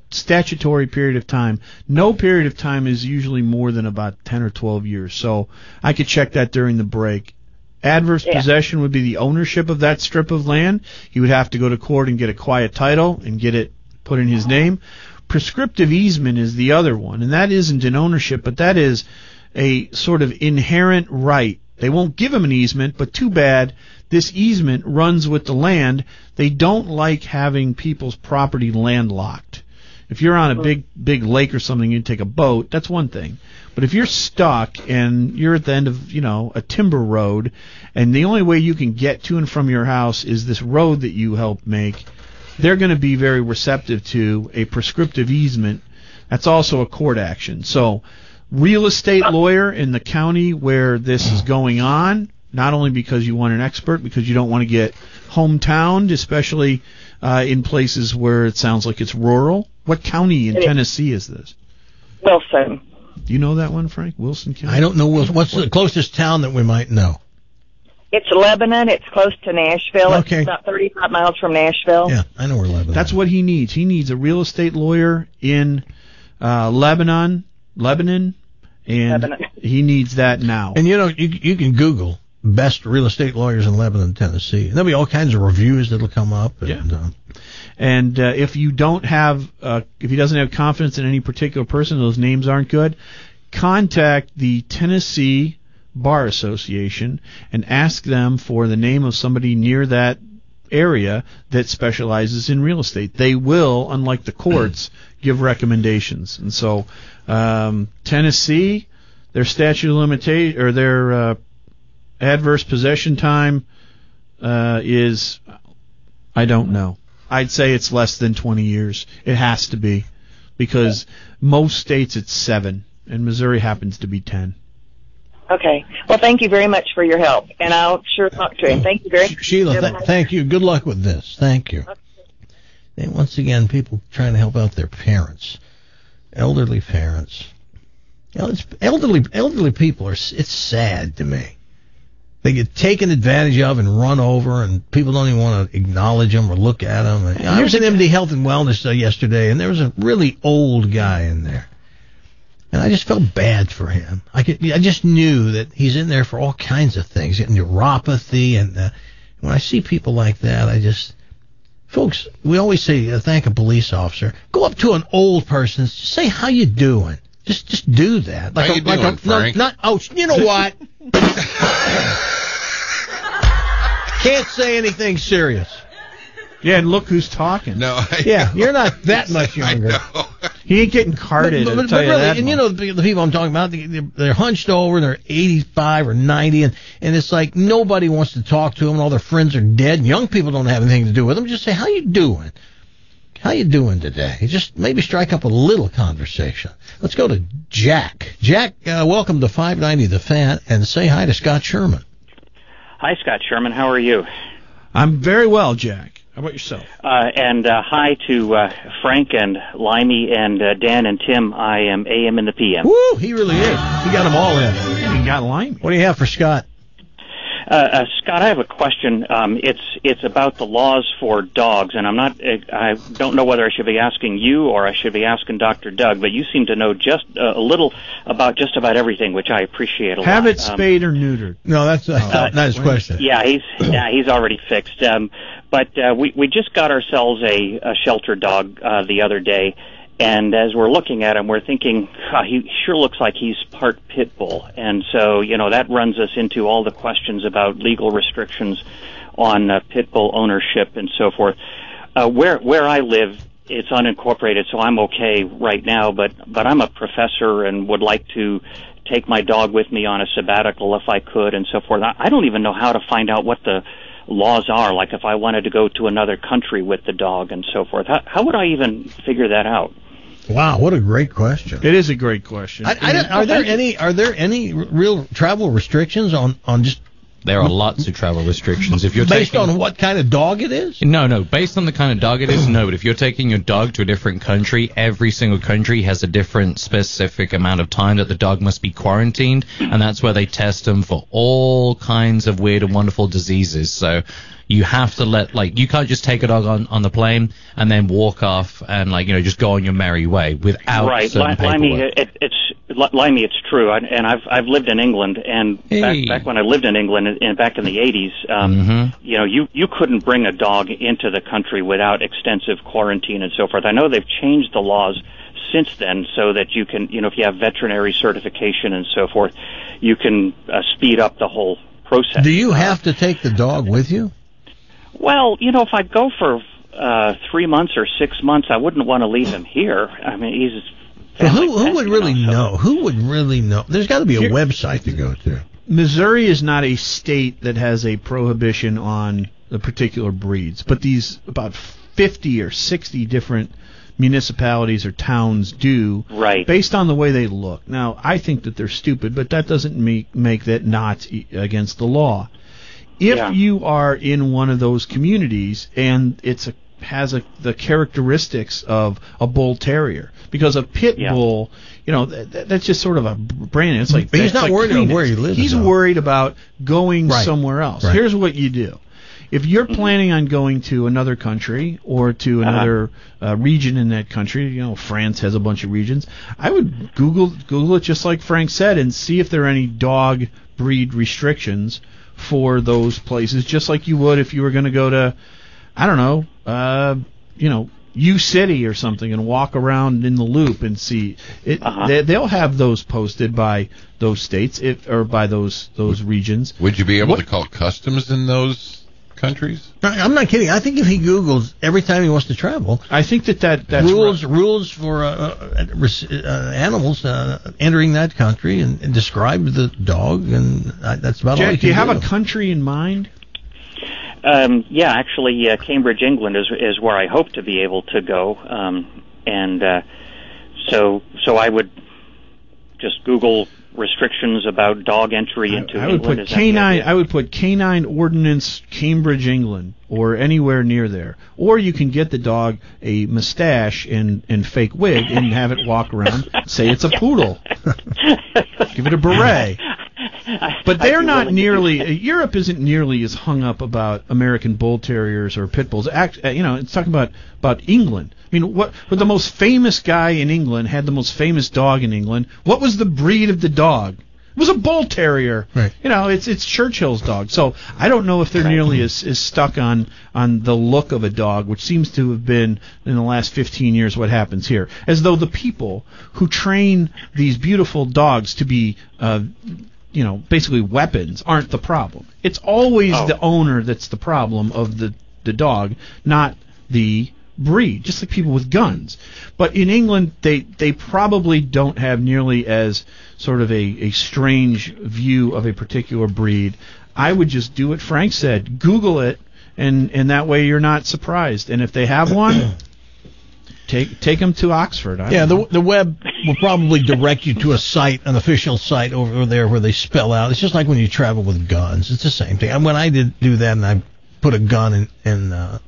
statutory period of time. No period of time is usually more than about ten or twelve years. So I could check that during the break. Adverse Yeah. possession would be the ownership of that strip of land. He would have to go to court and get a quiet title and get it put in his name. Prescriptive easement is the other one, and that isn't an ownership, but that is a sort of inherent right. They won't give him an easement, but too bad. This easement runs with the land. They don't like having people's property landlocked. If you're on a big big lake or something, you take a boat, that's one thing. But if you're stuck and you're at the end of, you know, a timber road, and the only way you can get to and from your house is this road that you helped make, they're going to be very receptive to a prescriptive easement. That's also a court action. So, real estate lawyer in the county where this is going on, not only because you want an expert, because you don't want to get hometowned, especially uh, in places where it sounds like it's rural. What county in Tennessee is this? Wilson. Do you know that one, Frank? Wilson County? I don't know. What's the closest town that we might know? It's Lebanon. It's close to Nashville. Okay. It's about thirty-five miles from Nashville. Yeah, I know where Lebanon. That's what he needs. He needs a real estate lawyer in uh, Lebanon, Lebanon, and Lebanon. he needs that now. And you know, you you can Google best real estate lawyers in Lebanon, Tennessee. And there'll be all kinds of reviews that'll come up. And, Yeah. uh, And uh, if you don't have, uh, if he doesn't have confidence in any particular person, those names aren't good, contact the Tennessee Bar Association and ask them for the name of somebody near that area that specializes in real estate. They will, unlike the courts, give recommendations. And so, um, Tennessee, their statute of limitation or their uh, adverse possession time uh, is, I don't know. I'd say it's less than twenty years. It has to be, because most states it's seven, and Missouri happens to be ten. Okay. Well, thank you very much for your help, and I'll sure talk to him. Thank you very much. Sheila, th- thank you. Good luck with this. Thank you. And once again, people trying to help out their parents, elderly parents. You know, it's elderly elderly people are. It's sad to me. They get taken advantage of and run over, and people don't even want to acknowledge them or look at them. And, you know, I was in M D Health and Wellness uh, yesterday, and there was a really old guy in there, and I just felt bad for him. I could, I just knew that he's in there for all kinds of things, getting neuropathy, and uh, when I see people like that, I just, folks, we always say uh, thank a police officer. Go up to an old person, just say how you doing. Just, just do that. Like How a, you like doing, a, Frank? No, not, oh, you know what? Can't say anything serious. Yeah, and look who's talking. No, I Yeah, know. you're not that much younger. I know. He ain't getting carded. But, I'll but, tell but you really, that and you much. know the, the people I'm talking about, they, they're hunched over, they're eighty-five or ninety, and, and it's like nobody wants to talk to them, and all their friends are dead, and young people don't have anything to do with them. Just say, how you doing? How you doing today? Just maybe strike up a little conversation. Let's go to Jack. Jack, uh, welcome to five ninety The Fan, and say hi to Scott Sherman. Hi, Scott Sherman. How are you? I'm very well, Jack. How about yourself? Uh, and uh, hi to uh, Frank and Limey and uh, Dan and Tim. I am A M in the P M. Woo, he really is. He got them all in. He got line. What do you have for Scott? Uh, uh, Scott, I have a question. Um, it's it's about the laws for dogs, and I'm not. I don't know whether I should be asking you or I should be asking Doctor Doug, but you seem to know just uh, a little about just about everything, which I appreciate a Have lot. it spayed or neutered? No, that's, that's Uh, not his question. Yeah, he's yeah, he's already fixed. Um, but uh, we we just got ourselves a, a shelter dog uh, the other day, and as we're looking at him, we're thinking uh, he sure looks like he's part pit bull, and so you know that runs us into all the questions about legal restrictions on uh, pit bull ownership and so forth. Uh, where where I live, it's unincorporated, so I'm okay right now. But but I'm a professor and would like to take my dog with me on a sabbatical if I could, and so forth. I, I don't even know how to find out what the laws are, like if I wanted to go to another country with the dog and so forth. How, how would I even figure that out? Wow, what a great question. It is a great question. I, I don't, are there any are there any r- real travel restrictions on, on just There are lots of travel restrictions. If you're Based taking, on what kind of dog it is? No, no. Based on the kind of dog it is, no. But if you're taking your dog to a different country, every single country has a different specific amount of time that the dog must be quarantined, and that's where they test them for all kinds of weird and wonderful diseases. So you have to let, like, you can't just take a dog on, on the plane and then walk off and, like, you know, just go on your merry way without right. certain Li- paperwork. Limey, it, it's Limey, it's true, I, and I've I've lived in England, and Hey. back back when I lived in England, and back in the eighties, um, Mm-hmm. you know, you you couldn't bring a dog into the country without extensive quarantine and so forth. I know they've changed the laws since then, so that you can, you know, if you have veterinary certification and so forth, you can uh, speed up the whole process. Do you have to take the dog with you? Well, you know, if I go for uh, three months or six months, I wouldn't want to leave him here. I mean, he's. So who who would really know? Who would really know? There's got to be a Here- website to go to. Missouri is not a state that has a prohibition on the particular breeds, but these about fifty or sixty different municipalities or towns do, right, based on the way they look. Now, I think that they're stupid, but that doesn't make make that not e- against the law. If Yeah. you are in one of those communities and it's a has a, the characteristics of a bull terrier, because a pit Yeah. bull, you know, that, that's just sort of a brand. It's like But he's that's not like worried about Kleenex. where he lives, He's though. worried about going Right. somewhere else. Right. Here's what you do. If you're planning on going to another country or to Uh-huh. another uh, region in that country, you know, France has a bunch of regions, I would Google Google it just like Frank said and see if there are any dog breed restrictions for those places, just like you would if you were going to go to, I don't know, uh, you know, U City or something and walk around in the loop and see it. Uh-huh. They, they'll have those posted by those states if, or by those those regions. Would you be able What- to call customs in those countries? I- I'm not kidding. I think if he Googles every time he wants to travel, I think that, that that's rules rules for uh, uh, res- uh, animals uh, entering that country and, and describe the dog, and uh, that's about all he Jack, can do you have do. a country in mind? Um, yeah, actually, uh, Cambridge, England is is where I hope to be able to go, um, and uh, so so I would just Google restrictions about dog entry into I would England. put Is that the canine. idea? I would put canine ordinance Cambridge, England, or anywhere near there. Or you can get the dog a mustache and and fake wig and have it walk around. Say it's a poodle. Give it a beret. But they're I'd be not willing to do nearly. that. Europe isn't nearly as hung up about American bull terriers or pit bulls. Act, uh, you know, it's talking about about England. I mean, what? What the most famous guy in England had the most famous dog in England? What was the breed of the dog? It was a bull terrier. Right. You know, it's it's Churchill's dog. So I don't know if they're nearly as, as stuck on on the look of a dog, which seems to have been in the last fifteen years what happens here. As though the people who train these beautiful dogs to be uh, you know, basically weapons aren't the problem. It's always Oh. the owner that's the problem of the the dog, not the breed, just like people with guns. But in England, they they probably don't have nearly as sort of a, a strange view of a particular breed. I would just do what Frank said, Google it, and, and that way you're not surprised. And if they have one, take take them to Oxford. I Yeah, don't know. the the web will probably direct you to a site, an official site over there where they spell out. It's just like when you travel with guns. It's the same thing. And when I did do that, and I put a gun in, in uh,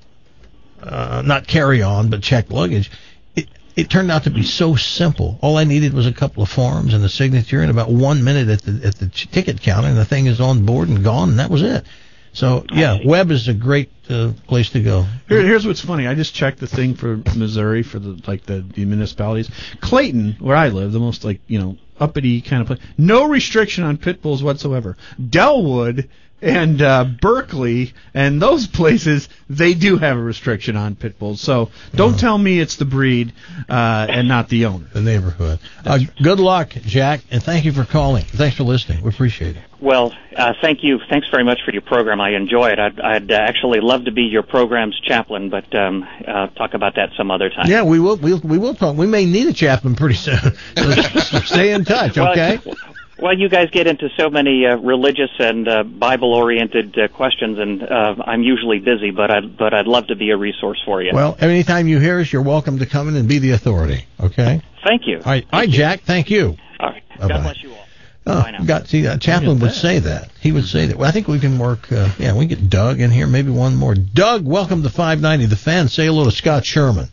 uh, not carry on, but checked luggage, it it turned out to be so simple. All I needed was a couple of forms and a signature, and about one minute at the at the ch- ticket counter, and the thing is on board and gone, and that was it. So yeah, web is a great uh, place to go. Here, here's what's funny. I just checked the thing for Missouri for the like the, the municipalities. Clayton, where I live, the most like you know uppity kind of place, no restriction on pit bulls whatsoever. Delwood and uh, Berkeley and those places, they do have a restriction on pit bulls. So don't Uh-huh. tell me it's the breed uh, and not the owner. The neighborhood. Uh, good luck, Jack, and thank you for calling. Thanks for listening. We appreciate it. Well, uh, thank you. Thanks very much for your program. I enjoy it. I'd, I'd uh, actually love to be your program's chaplain, but um, uh, talk about that some other time. Yeah, we will. We'll, we will talk. We may need a chaplain pretty soon. So stay in touch, Well, okay? Well, you guys get into so many uh, religious and uh, Bible-oriented uh, questions, and uh, I'm usually busy, but I'd, but I'd love to be a resource for you. Well, anytime you hear us, you're welcome to come in and be the authority, okay? Thank you. All right, all right, Jack, thank you. All right. Bye-bye. God bless you all. Oh, got see, uh, Chaplin would say that. He would say that. Well, I think we can work. Uh, yeah, we get Doug in here. Maybe one more. Doug, welcome to five ninety. The Fan. Say hello to Scott Sherman.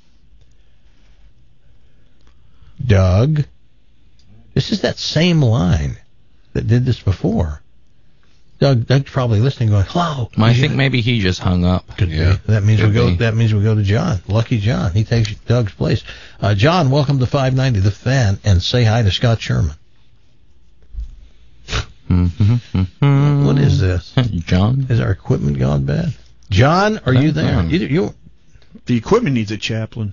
Doug, this is that same line that did this before. Doug, Doug's probably listening, going, "Hello." I think maybe he just hung up. Could yeah, be. That means Could we go. be. That means we go to John. Lucky John. He takes Doug's place. Uh, John, welcome to five ninety. The Fan, and say hi to Scott Sherman. Mm-hmm. What is this? John? Is our equipment gone bad? John, are you there? You, you, the equipment needs a chaplain.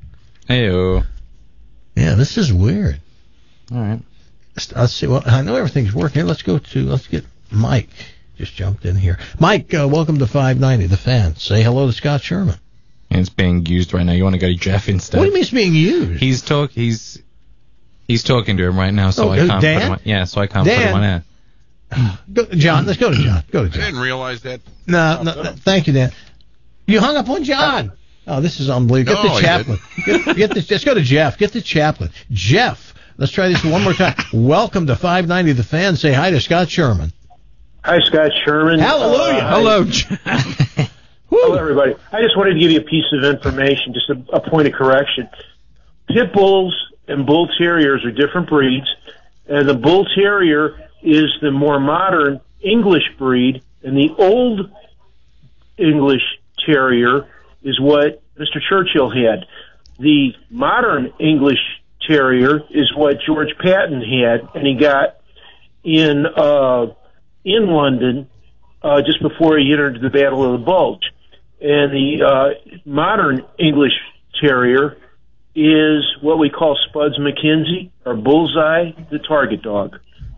Hey-o. Yeah, this is weird. All right. Let's, let's see. Well, I know everything's working. Here, let's go to, let's get Mike. Just jumped in here. Mike, uh, welcome to five ninety, The Fan. Say hello to Scott Sherman. It's being used right now. You want to go to Jeff instead? What do you mean it's being used? He's talk. He's he's talking to him right now, so oh, I can't Dan? put him on. Yeah, so I can't Dan? put him on air. Go, John, let's go to John. Go to John. I didn't realize that. No, no, no, thank you, Dan. You hung up on John. Oh, this is unbelievable. Get No, the chaplain. Get, get the, let's go to Jeff. Get the chaplain. Jeff, let's try this one more time. Welcome to five ninety, The Fan. Say hi to Scott Sherman. Hi, Scott Sherman. Hallelujah. Uh, Hello, John. Hello, everybody. I just wanted to give you a piece of information, just a, a point of correction. Pit bulls and bull terriers are different breeds, and the bull terrier is the more modern English breed, and the old English terrier is what Mister Churchill had. The modern English terrier is what George Patton had, and he got in uh, in London uh, just before he entered the Battle of the Bulge. And the uh, modern English terrier is what we call Spuds MacKenzie, or Bullseye, the target dog.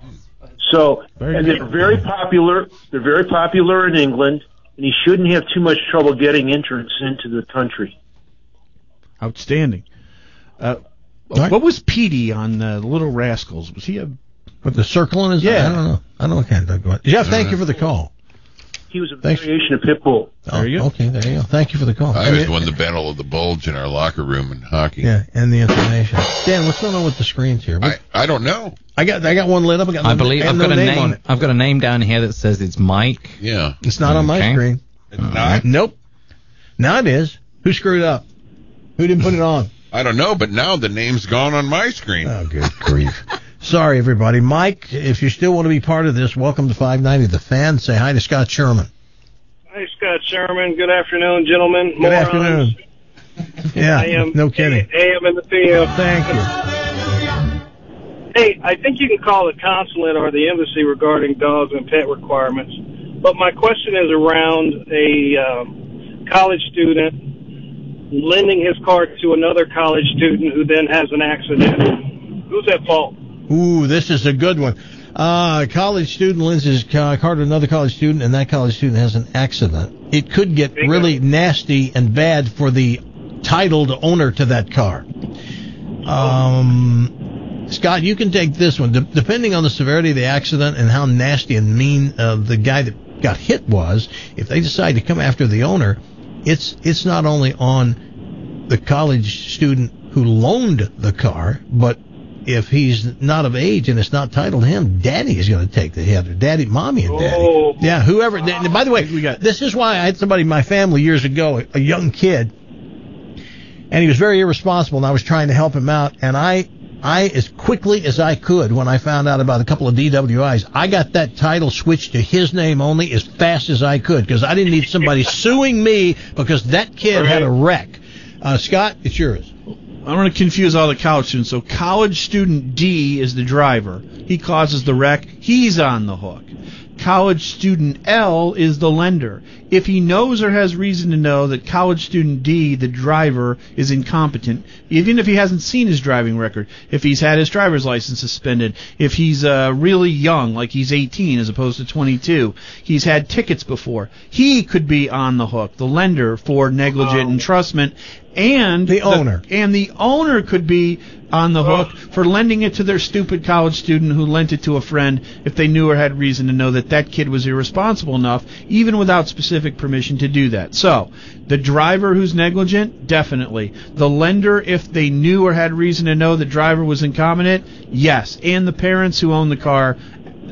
So, and they're very popular. They're very popular in England, and he shouldn't have too much trouble getting entrance into the country. Outstanding. Uh, what was Petey on uh, Little Rascals? Was he a with the circle in his yeah? eye? I don't know. I don't know what kind of dog. Jeff, thank you for the call. He was a Thanks. variation of pit bull. Oh, there you go. Okay, there you go. Thank you for the call. I And was it- won the Battle of the Bulge in our locker room in hockey. Yeah, and the information. Dan, what's going on with the screens here? I, I don't know. I got I got one lit up. I got I no, believe and I've no got a name, name. on it. I've got a name down here that says it's Mike. Yeah. It's not on my Okay. screen. It's not? Nope. Now it is. Who screwed up? Who didn't put it on? I don't know, but now the name's gone on my screen. Oh, good grief. Sorry, everybody. Mike, if you still want to be part of this, welcome to five ninety The Fan. Say hi to Scott Sherman. Hi, Scott Sherman. Good afternoon, gentlemen. Good Morons. afternoon. Yeah, I am no kidding. A M in the P M. Thank you. Hey, I think you can call the consulate or the embassy regarding dogs and pet requirements. But my question is around a um, college student lending his car to another college student who then has an accident. Who's at fault? Ooh, this is a good one. Uh, college student lends his car to another college student, and that college student has an accident. It could get really nasty and bad for the titled owner to that car. Um, Scott, you can take this one. De- depending on the severity of the accident and how nasty and mean uh, the guy that got hit was, if they decide to come after the owner, it's it's not only on the college student who loaned the car, but if he's not of age and it's not titled to him, daddy is going to take the hit. Or daddy, mommy and daddy. Oh. Yeah, whoever. And by the way, this is why I had somebody in my family years ago, a, a young kid, and he was very irresponsible, and I was trying to help him out. And I, I, as quickly as I could, when I found out about a couple of D W Is, I got that title switched to his name only as fast as I could, because I didn't need somebody suing me because that kid Right. had a wreck. Uh, Scott, it's yours. I don't want to confuse all the college students. So college student D is the driver. He causes the wreck. He's on the hook. College student L is the lender. If he knows or has reason to know that college student D, the driver, is incompetent, even if he hasn't seen his driving record, if he's had his driver's license suspended, if he's uh, really young, like he's eighteen as opposed to twenty-two, he's had tickets before, he could be on the hook, the lender, for negligent entrustment. And the owner. And the owner could be on the hook for lending it to their stupid college student who lent it to a friend if they knew or had reason to know that that kid was irresponsible enough, even without specific permission, to do that. So, the driver who's negligent, definitely. The lender, if they knew or had reason to know the driver was incompetent, yes. And the parents who own the car,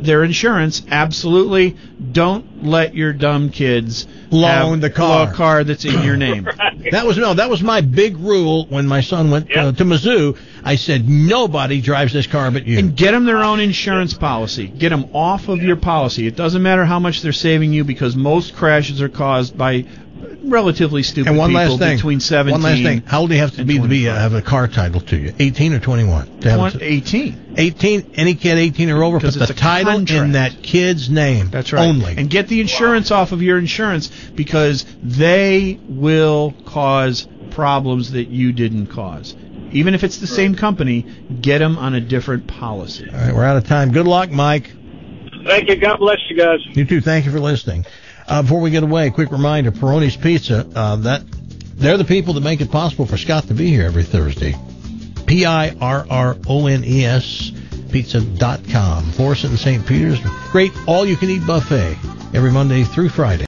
their insurance. Absolutely, don't let your dumb kids loan have the car. a car that's in your name. Right. That was no, that was my big rule when my son went Yep. uh, to Mizzou. I said nobody drives this car but you. And get them their own insurance policy. Get them off of your policy. It doesn't matter how much they're saving you, because most crashes are caused by relatively stupid and one people last thing. between seventeen. One last thing. How old do you have to be to be uh, have a car title to you? eighteen or twenty-one? To have a- eighteen. eighteen. Any kid eighteen or over, put Because the it's a title contract. in that kid's name. That's right. Only. And get the insurance off of your insurance, because they will cause problems that you didn't cause. Even if it's the same company, get them on a different policy. All right, we're out of time. Good luck, Mike. Thank you. God bless you guys. You too. Thank you for listening. Uh, before we get away, quick reminder: Peroni's Pizza. Uh, that they're the people that make it possible for Scott to be here every Thursday. P I R R O N E S pizza dot com. Forest in Saint Peter's. Great all-you-can-eat buffet every Monday through Friday.